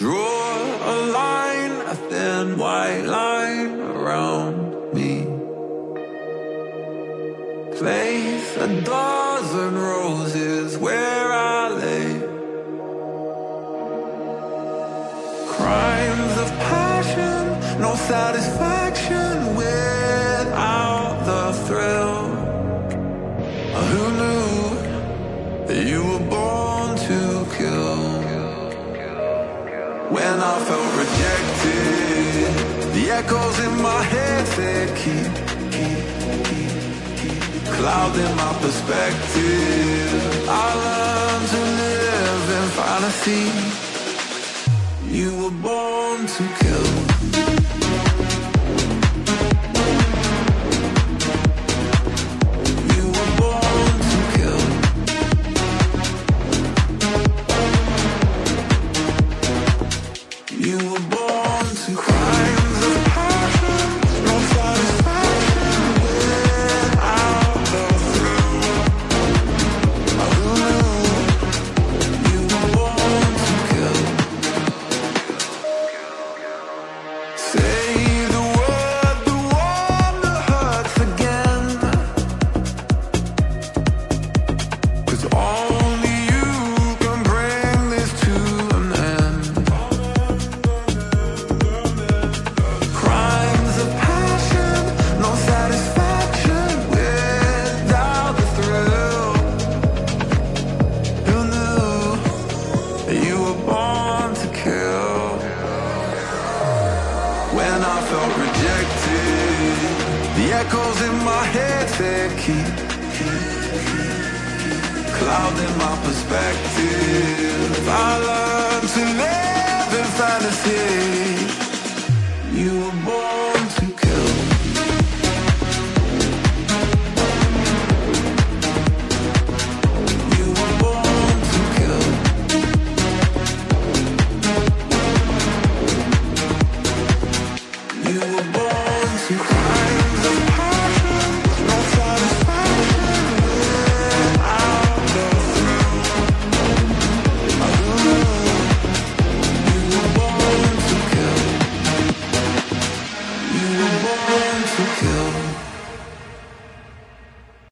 Draw a line, a thin white line around me. Place a dozen roses where I lay. Crimes of passion, no satisfaction without the thrill. Who knew that you were born to kill? When I felt rejected, the echoes in my head said keep clouding my perspective. I learned to live in fantasy. You were born to kill. You were born to kill. You were born to crimes of passion, no satisfaction without the thrill. Who knew you were born to kill? Say the word, the one that hurts again. 'Cause only you can bring this to an end. Crimes of passion, no satisfaction without the thrill. Who knew that you were born to kill? When I felt rejected, the echoes in my head said keep clouding my perspective. I learned to live